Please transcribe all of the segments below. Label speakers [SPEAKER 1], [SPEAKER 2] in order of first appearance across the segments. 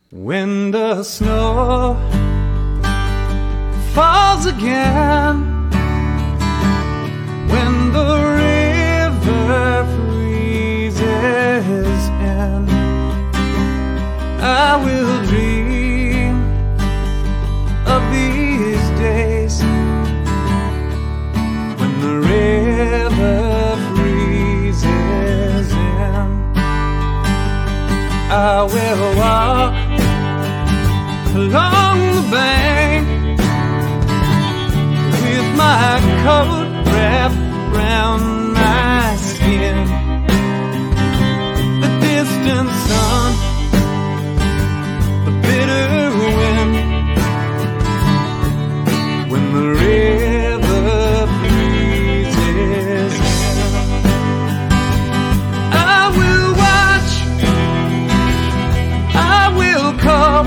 [SPEAKER 1] When the snow falls again, when the river freezes in, I will dream of these days when the river freezes in. I will walk along the bank with my coat wrapped around my skin. The distant sun, the bitter wind, when the river freezes in. I will watch, I will call,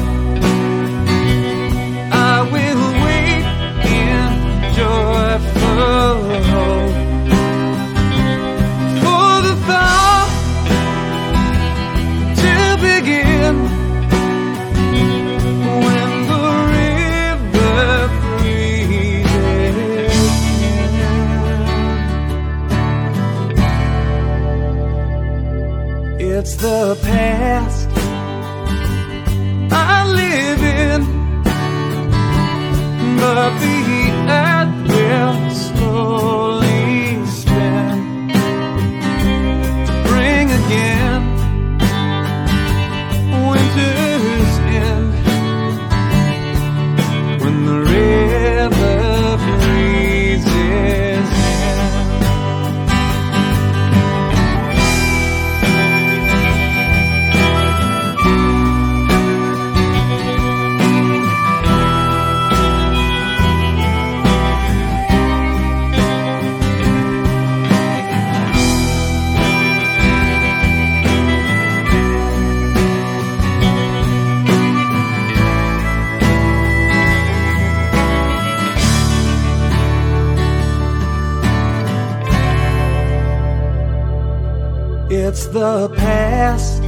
[SPEAKER 1] I will wait in joyful hope for the thaw to begin when the river freezes in. It's the past I live in, but the earth will slowly spin to bring again winter's end when the river freezes in. It's the past